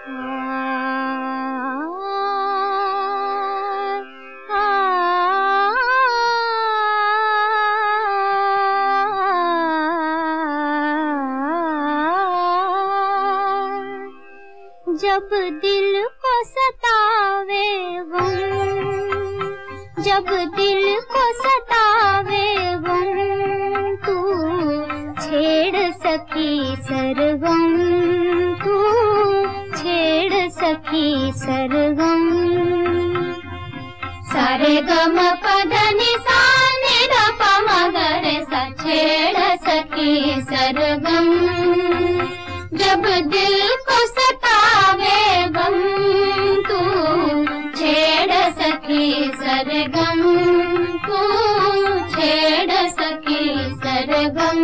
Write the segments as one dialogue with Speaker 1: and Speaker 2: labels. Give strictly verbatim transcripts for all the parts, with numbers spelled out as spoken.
Speaker 1: जब दिल को सतावे गम, जब दिल को सतावे गम, तू छेड़ सकी सरगम, तू छेड़ सकी सरगम। सारे गम पद निसा नि ध प म ग रे सा छेड़ सकी सरगम। जब दिल को सतावे गम, तू छेड़ सकी सरगम, तू छेड़ सकी सरगम।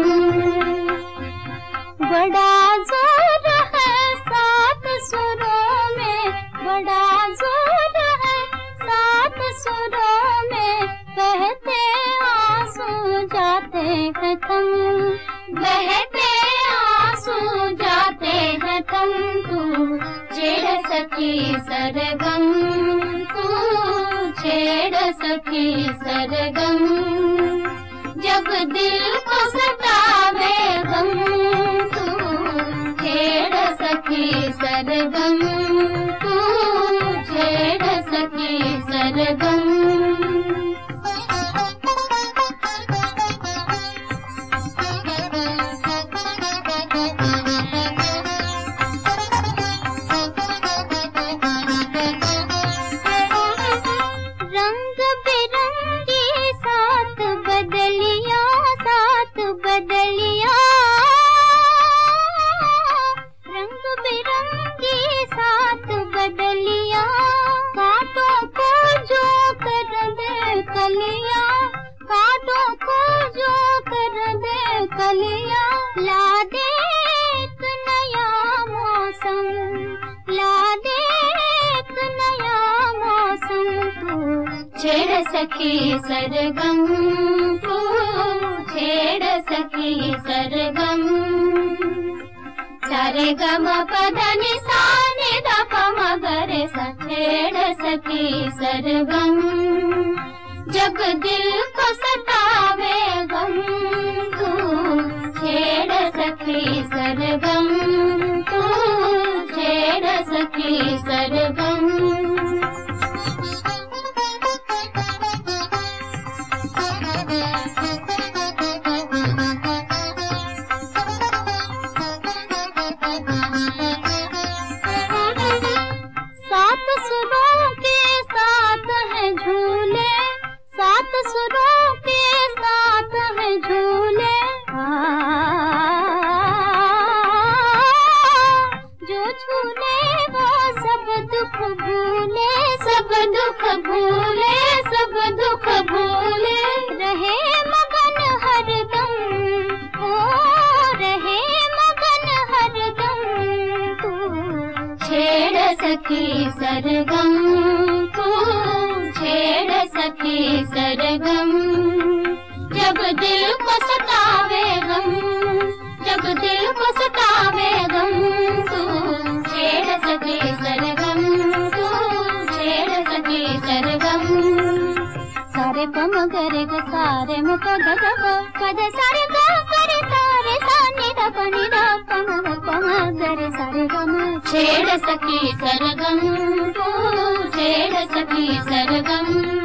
Speaker 1: बड़ा जोर है सात सुरों में, बड़ा जोर है सात सुरों में, बहते आंसू जाते हैं थम, बहते आंसू जाते हैं थम। तू छेड़ सकी सरगम, तू छेड़ सकी सरगम। जब दिल को सतावे गम, तू छेड़ सकी सरगम, तू छेड़ सकी सरगम। बदलिया रंग बिरंगी सात बदलिया, कांटों को जो कर दे कलिया, कांटों को जो कर दे कलिया। ला दे एक नया मौसम, ला दे एक नया मौसम। तू छेड़ सकी सरगम, तू छेड़ सकी सरगम। सारे गम पद निसा नि ध प म ग रे सा छेड़ सकी सरगम। जब दिल को सतावे गम, तू छेड़ सकी सरगम, तू छेड़ सकी सरगम। सात सुरों के साथ है झूले, सात सुरों के साथ है झूले। जो झूले वो सब दुख भूले, सब दुख भूले, सब दुख भूले। रहे मगन हरदम, ओ रहे मगन हरदम। तू छेड़ सकी सरगम, तू छेड़ सकी सरगम। जब दिल को सतावे गम, जब दिल को सतावे गम, तू छेड़ सकी सरगम, तू छेड़ सकी सरगम। सारे पम गरे ग सारे म प ग ग प पद सारे ग करे सारे सा नि ध प नि ध प म प म ग रे सारे ग म। छेड़ सकी सरगम, तू छेड़ सकी सरगम।